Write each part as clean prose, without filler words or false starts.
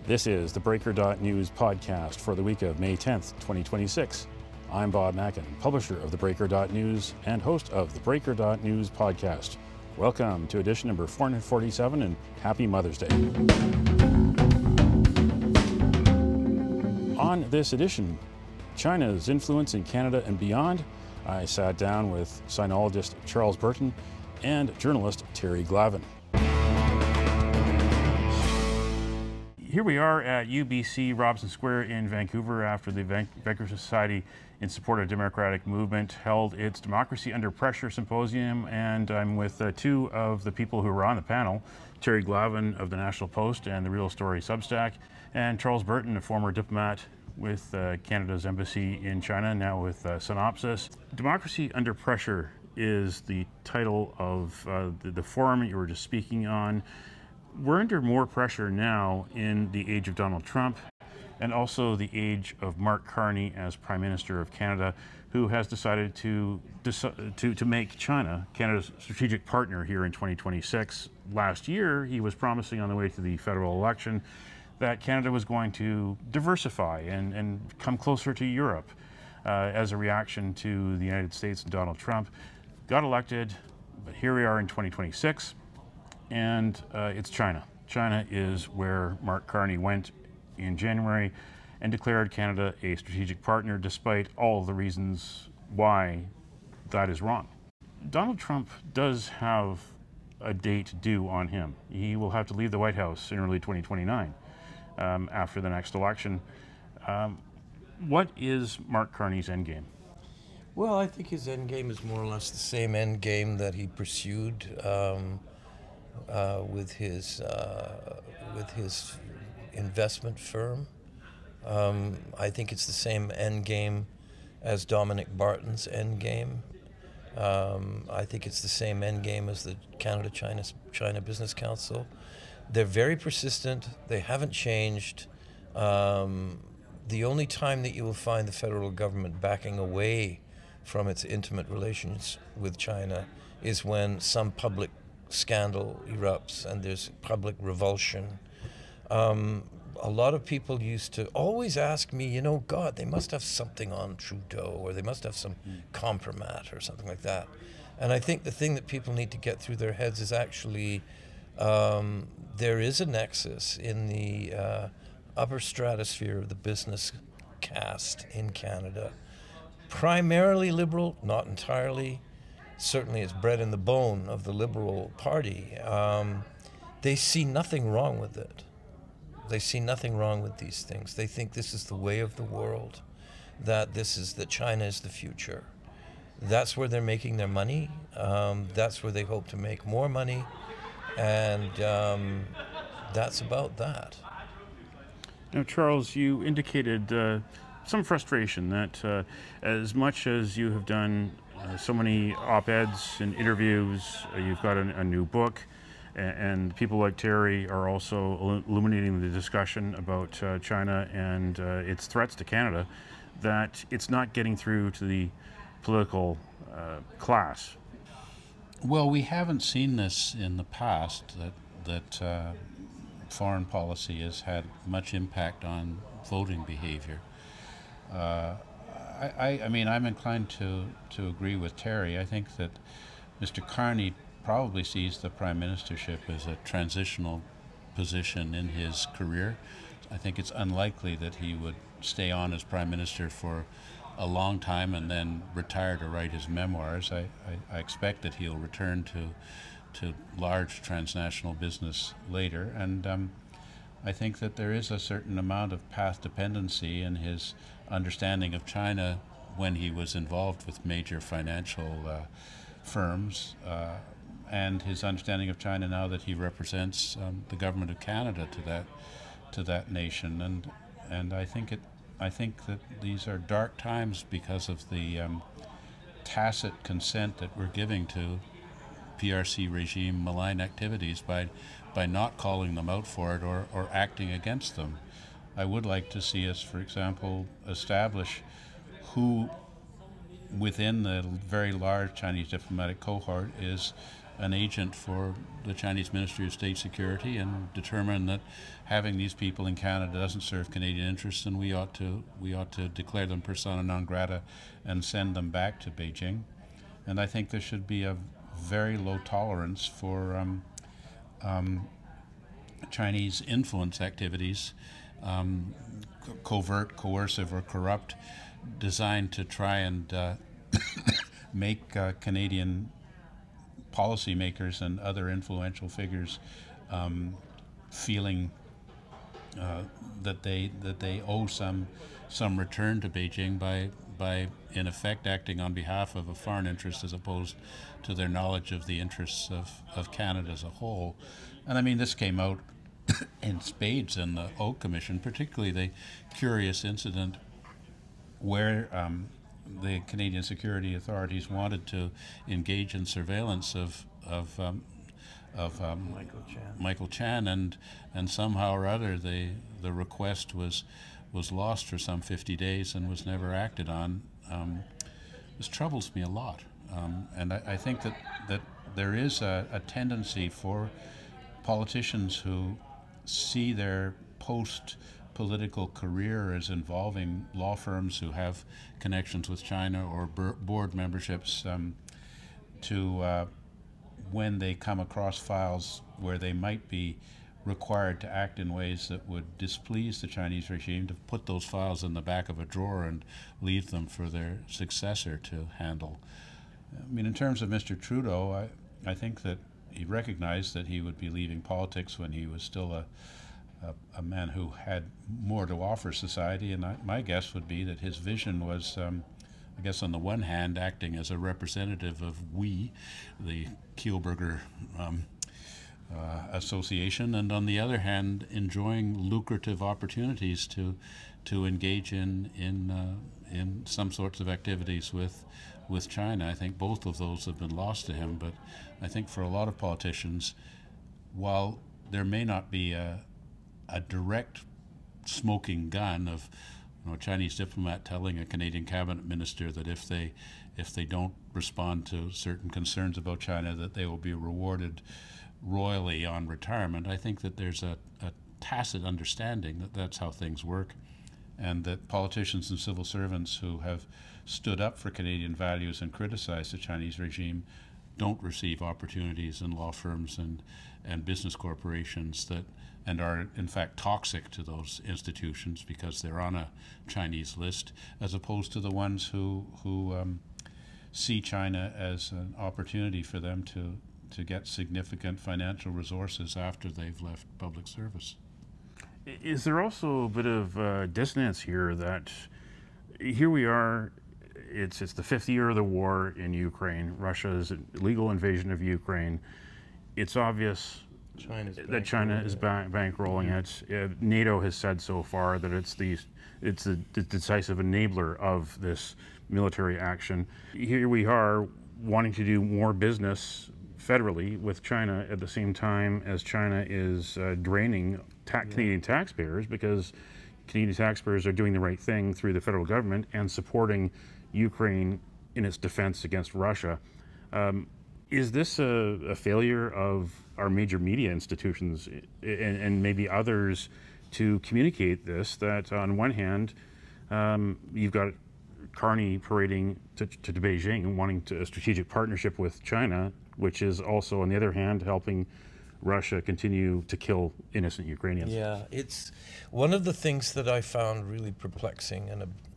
This is the Breaker.News podcast for the week of May 10th, 2026. I'm Bob Mackin, publisher of the Breaker.News and host of the Breaker.News podcast. Welcome to edition number 447 and happy Mother's Day. On this edition, China's influence in Canada and beyond, I sat down with sinologist Charles Burton and journalist Terry Glavin. Here we are at UBC Robson Square in Vancouver after the Vancouver Society in Support of Democratic Movement held its Democracy Under Pressure Symposium, and I'm with two of the people who were on the panel, Terry Glavin of the National Post and the Real Story Substack, and Charles Burton, a former diplomat with Canada's embassy in China, now with Synopsis. Democracy Under Pressure is the title of the forum you were just speaking on. We're under more pressure now in the age of Donald Trump and also the age of Mark Carney as Prime Minister of Canada, who has decided to make China Canada's strategic partner here in 2026. Last year, he was promising on the way to the federal election that Canada was going to diversify and come closer to Europe as a reaction to the United States and Donald Trump. Got elected, but here we are in 2026. And it's China. China is where Mark Carney went in January and declared Canada a strategic partner, despite all of the reasons why that is wrong. Donald Trump does have a date due on him. He will have to leave the White House in early 2029 after the next election. What is Mark Carney's endgame? Well, I think his endgame is more or less the same endgame that he pursued with his investment firm. I think it's the same end game as Dominic Barton's end game. I think it's the same end game as the Canada-China Business Council. They're very persistent. They haven't changed. The only time that you will find the federal government backing away from its intimate relations with China is when some public scandal erupts and there's public revulsion. A lot of people used to always ask me, God, they must have something on Trudeau, or they must have some compromat or something like that. And I think the thing that people need to get through their heads is actually there is a nexus in the upper stratosphere of the business caste in Canada. Primarily liberal, not entirely. Certainly it's bred in the bone of the Liberal Party. They see nothing wrong with it. They see nothing wrong with these things. They think this is the way of the world, that China is the future. That's where they're making their money. That's where they hope to make more money. And that's about that. Now, Charles, you indicated some frustration that as much as you have done so many op-eds and interviews, you've got a new book, and people like Terry are also illuminating the discussion about China and its threats to Canada, that it's not getting through to the political class. Well, we haven't seen this in the past, that foreign policy has had much impact on voting behavior. I mean, I'm inclined to agree with Terry. I think that Mr. Carney probably sees the prime ministership as a transitional position in his career. I think it's unlikely that he would stay on as prime minister for a long time and then retire to write his memoirs. I expect that he'll return to large transnational business later, and I think that there is a certain amount of path dependency in his understanding of China when he was involved with major financial firms, and his understanding of China now that he represents the government of Canada to that nation, and I think that these are dark times because of the tacit consent that we're giving to PRC regime malign activities by not calling them out for it or acting against them. I would like to see us, for example, establish who within the very large Chinese diplomatic cohort is an agent for the Chinese Ministry of State Security and determine that having these people in Canada doesn't serve Canadian interests, and we ought to declare them persona non grata and send them back to Beijing. And I think there should be a very low tolerance for Chinese influence activities, covert, coercive, or corrupt, designed to try and make Canadian policymakers and other influential figures feeling that they owe some return to Beijing by in effect acting on behalf of a foreign interest as opposed to their knowledge of the interests of Canada as a whole. And I mean, this came out in spades in the Oak Commission, particularly the curious incident where the Canadian security authorities wanted to engage in surveillance of Michael Chan, and somehow or other the request was lost for some 50 days and was never acted on. This troubles me a lot, and I think that there is a tendency for politicians who see their post-political career as involving law firms who have connections with China or board memberships to when they come across files where they might be required to act in ways that would displease the Chinese regime, to put those files in the back of a drawer and leave them for their successor to handle. I mean, in terms of Mr. Trudeau, I think that he recognized that he would be leaving politics when he was still a man who had more to offer society, and my guess would be that his vision was, I guess on the one hand, acting as a representative of we, the Kielburger Association, and on the other hand, enjoying lucrative opportunities to engage in some sorts of activities with China. I think both of those have been lost to him, but I think for a lot of politicians, while there may not be a direct smoking gun of a Chinese diplomat telling a Canadian cabinet minister that if they don't respond to certain concerns about China, that they will be rewarded royally on retirement, I think that there's a tacit understanding that that's how things work, and that politicians and civil servants who have stood up for Canadian values and criticized the Chinese regime don't receive opportunities in law firms and business corporations and are in fact toxic to those institutions because they're on a Chinese list, as opposed to the ones who see China as an opportunity for them to get significant financial resources after they've left public service. Is there also a bit of dissonance here that here we are, it's the 5th year of the war in Ukraine, Russia's illegal invasion of Ukraine. It's obvious that China is bankrolling it. NATO has said so far that it's the decisive enabler of this military action. Here we are wanting to do more business federally with China at the same time as China is draining Canadian taxpayers, because Canadian taxpayers are doing the right thing through the federal government and supporting Ukraine in its defense against Russia. Is this a failure of our major media institutions and maybe others to communicate this, that on one hand, you've got Carney parading to Beijing, wanting a strategic partnership with China, which is also, on the other hand, helping Russia continue to kill innocent Ukrainians? Yeah, it's one of the things that I found really perplexing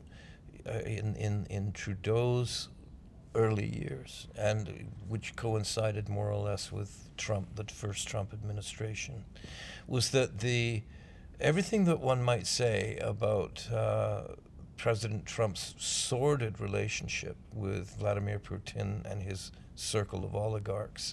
in Trudeau's early years, and which coincided more or less with Trump, the first Trump administration, was that everything that one might say about President Trump's sordid relationship with Vladimir Putin and his circle of oligarchs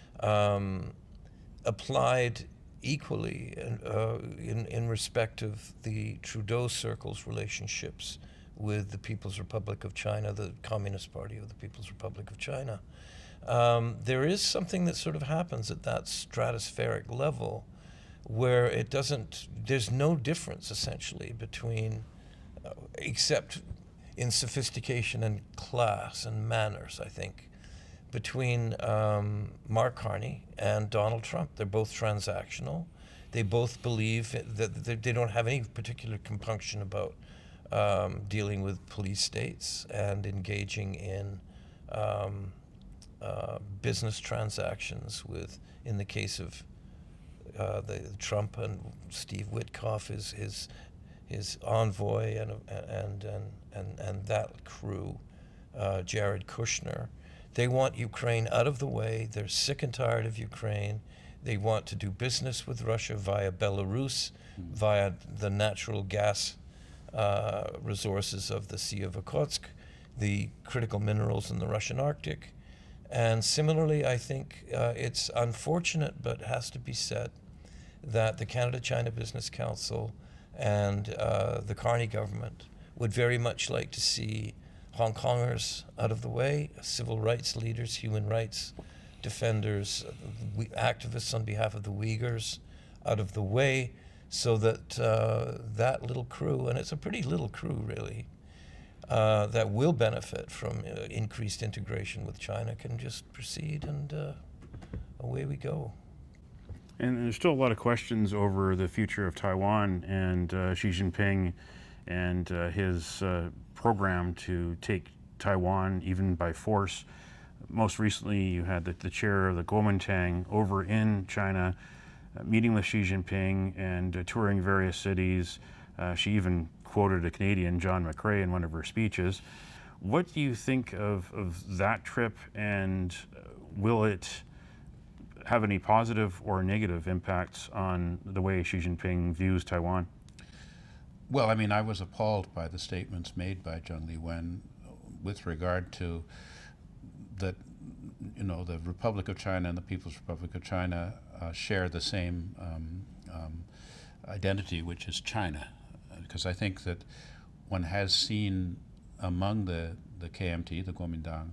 applied equally in respect of the Trudeau circle's relationships with the People's Republic of China, the Communist Party of the People's Republic of China. There is something that sort of happens at that stratospheric level where there's no difference essentially between, except in sophistication and class and manners, I think, between Mark Carney and Donald Trump. They're both transactional. They both believe that they don't have any particular compunction about dealing with police states and engaging in business transactions with, in the case of the Trump and Steve Witkoff, his envoy and that crew, Jared Kushner. They want Ukraine out of the way. They're sick and tired of Ukraine. They want to do business with Russia via Belarus, via the natural gas resources of the Sea of Okhotsk, the critical minerals in the Russian Arctic. And similarly, I think it's unfortunate, but has to be said, that the Canada-China Business Council and the Carney government would very much like to see Hong Kongers out of the way, civil rights leaders, human rights defenders, activists on behalf of the Uyghurs out of the way, so that that little crew, and it's a pretty little crew really, that will benefit from increased integration with China, can just proceed, and away we go. And there's still a lot of questions over the future of Taiwan and Xi Jinping and his program to take Taiwan even by force. Most recently, you had the chair of the Kuomintang over in China, meeting with Xi Jinping and touring various cities. She even quoted a Canadian, John McCrae, in one of her speeches. What do you think of that trip, and will it have any positive or negative impacts on the way Xi Jinping views Taiwan? Well, I mean, I was appalled by the statements made by Zheng Liwen with regard to that, you know, the Republic of China and the People's Republic of China share the same identity, which is China. Because I think that one has seen among the KMT, the Kuomintang,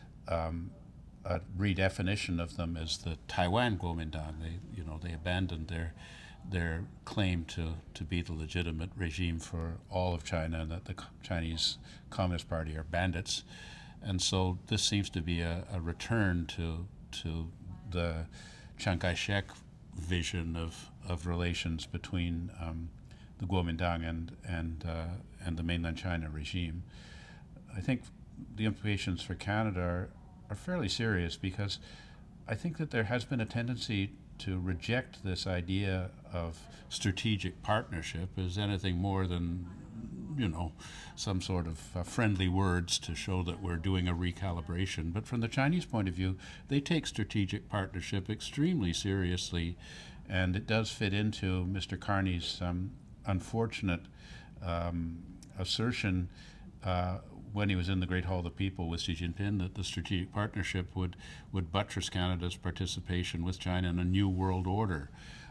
a redefinition of them as the Taiwan Kuomintang. They abandoned their claim to be the legitimate regime for all of China, and that the Chinese Communist Party are bandits. And so this seems to be a return to the Chiang Kai-shek vision of relations between the Kuomintang and the mainland China regime. I think the implications for Canada are fairly serious, because I think that there has been a tendency to reject this idea of strategic partnership as anything more than, you know, some sort of friendly words to show that we're doing a recalibration. But from the Chinese point of view, they take strategic partnership extremely seriously, and it does fit into Mr. Carney's unfortunate assertion when he was in the Great Hall of the People with Xi Jinping, that the strategic partnership would buttress Canada's participation with China in a new world order.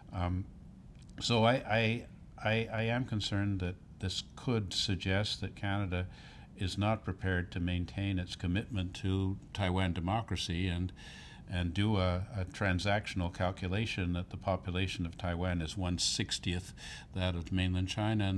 So I am concerned that this could suggest that Canada is not prepared to maintain its commitment to Taiwan democracy and do a transactional calculation that the population of Taiwan is 1/60th that of mainland China,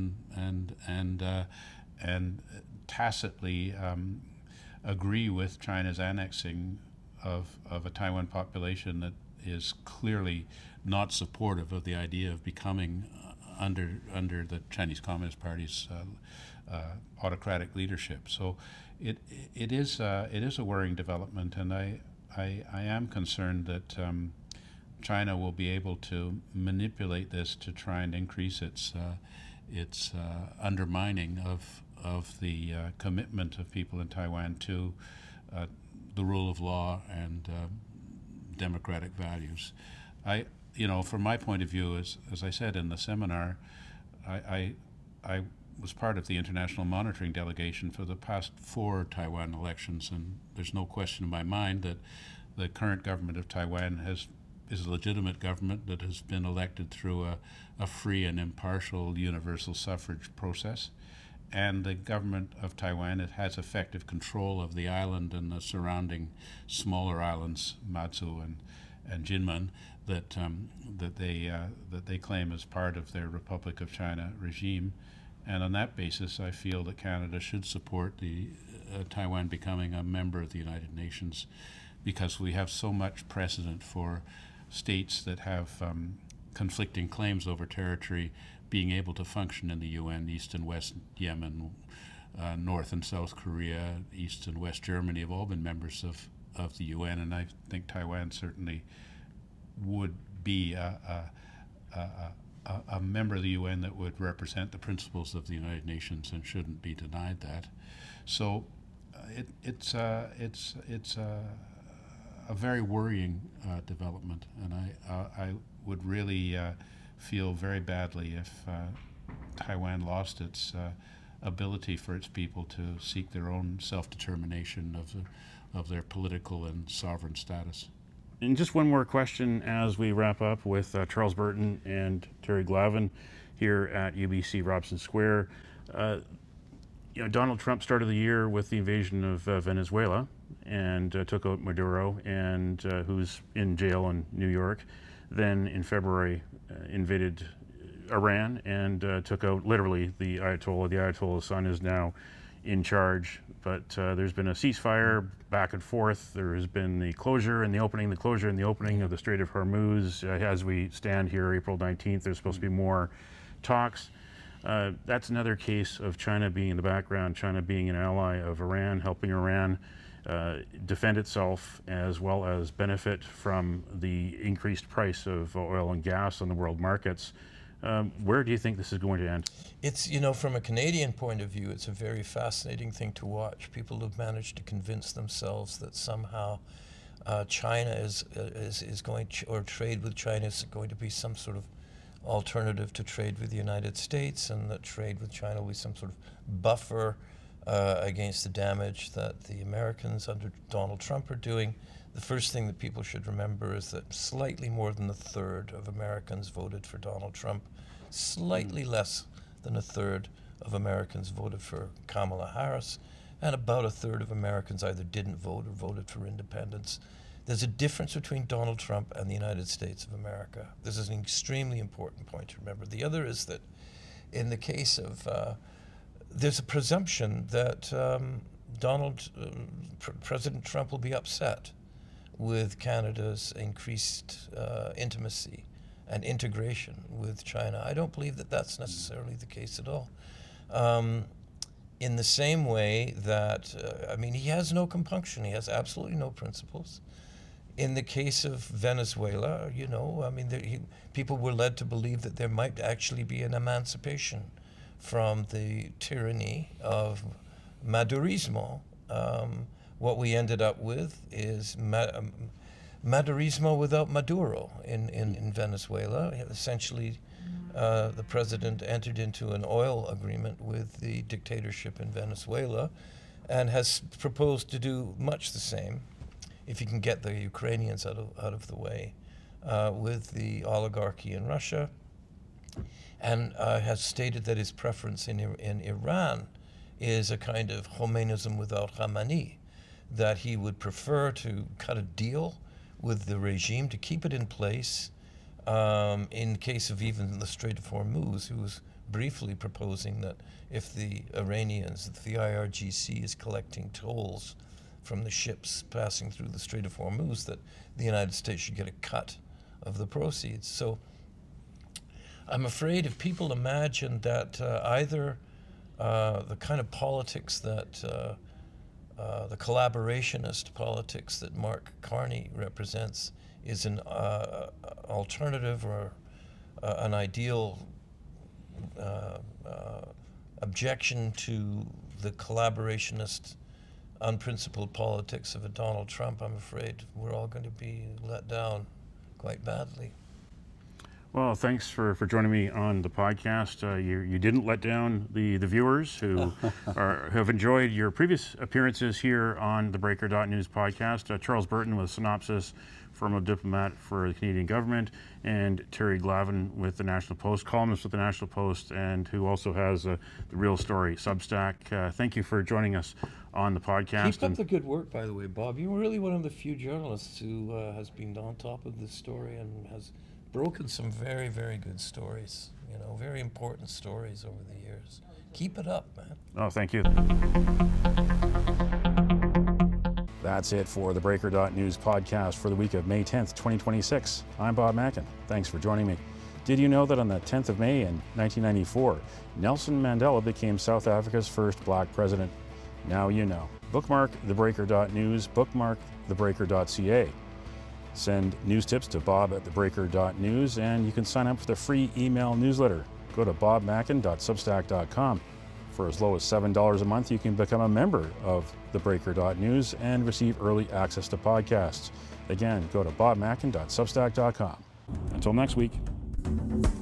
and tacitly agree with China's annexing of a Taiwan population that is clearly not supportive of the idea of becoming under the Chinese Communist Party's autocratic leadership. So it is a worrying development, and I am concerned that China will be able to manipulate this to try and increase its undermining of the commitment of people in Taiwan to the rule of law and democratic values. From my point of view, as I said in the seminar, I was part of the international monitoring delegation for the past 4 Taiwan elections, and there's no question in my mind that the current government of Taiwan is a legitimate government that has been elected through a free and impartial universal suffrage process. And the government of Taiwan, it has effective control of the island and the surrounding smaller islands, Matsu and Jinmen, that they claim as part of their Republic of China regime. And on that basis, I feel that Canada should support the Taiwan becoming a member of the United Nations because we have so much precedent for states that have conflicting claims over territory being able to function in the UN. East and West Yemen, North and South Korea, East and West Germany have all been members of the UN, and I think Taiwan certainly would be a member of the UN that would represent the principles of the United Nations and shouldn't be denied that. So it's a very worrying development, and I would really feel very badly if Taiwan lost its ability for its people to seek their own self-determination of their political and sovereign status. And just one more question as we wrap up with Charles Burton and Terry Glavin here at UBC Robson Square. Donald Trump started the year with the invasion of Venezuela and took out Maduro, and who's in jail in New York. Then in February invaded Iran and took out literally the Ayatollah. The Ayatollah's son is now in charge, but there's been a ceasefire back and forth. There has been the closure and the opening, the closure and the opening of the Strait of Hormuz. As we stand here, April 19th, there's supposed to be more talks. That's another case of China being in the background, China being an ally of Iran, helping Iran defend itself as well as benefit from the increased price of oil and gas on the world markets. Where do you think this is going to end? It's, from a Canadian point of view, it's a very fascinating thing to watch. People have managed to convince themselves that somehow China is going to, or trade with China is going to be some sort of alternative to trade with the United States, and that trade with China will be some sort of buffer against the damage that the Americans under Donald Trump are doing. The first thing that people should remember is that slightly more than a third of Americans voted for Donald Trump. Slightly less than a third of Americans voted for Kamala Harris, and about a third of Americans either didn't vote or voted for independence. There's a difference between Donald Trump and the United States of America. This is an extremely important point to remember. The other is that in the case of, there's a presumption that President Trump will be upset with Canada's increased intimacy and integration with China. I don't believe that that's necessarily the case at all. In the same way that, he has no compunction. He has absolutely no principles. In the case of Venezuela, people were led to believe that there might actually be an emancipation from the tyranny of Madurismo. What we ended up with is Madurismo without Maduro in Venezuela. Essentially, the president entered into an oil agreement with the dictatorship in Venezuela and has proposed to do much the same, if he can get the Ukrainians out of the way, with the oligarchy in Russia, and has stated that his preference in Iran is a kind of Khomeinism without Khamenei, that he would prefer to cut a deal with the regime to keep it in place. In case of even the Strait of Hormuz, who was briefly proposing that if the Iranians, if the IRGC is collecting tolls from the ships passing through the Strait of Hormuz, that the United States should get a cut of the proceeds. So I'm afraid if people imagine that either the kind of politics that the collaborationist politics that Mark Carney represents is an alternative or an ideal objection to the collaborationist, unprincipled politics of a Donald Trump, I'm afraid we're all going to be let down quite badly. Well, thanks for joining me on the podcast. You didn't let down the viewers who have enjoyed your previous appearances here on the Breaker.News podcast. Charles Burton with Synopsis, former diplomat for the Canadian government, and Terry Glavin with the National Post, columnist with the National Post, and who also has the Real Story Substack. Thank you for joining us on the podcast. Keep up the good work, by the way, Bob. You're really one of the few journalists who has been on top of this story and has broken some very, very good stories, very important stories over the years. Keep it up, man. Oh, thank you. That's it for the Breaker.News podcast for the week of May 10th, 2026. I'm Bob Mackin. Thanks for joining me. Did you know that on the 10th of May in 1994, Nelson Mandela became South Africa's first black president? Now you know. Bookmark thebreaker.news, bookmark thebreaker.ca. Send news tips to bob@thebreaker.news, and you can sign up for the free email newsletter. Go to bobmackin.substack.com. For as low as $7 a month, you can become a member of thebreaker.news and receive early access to podcasts. Again, go to bobmackin.substack.com. Until next week.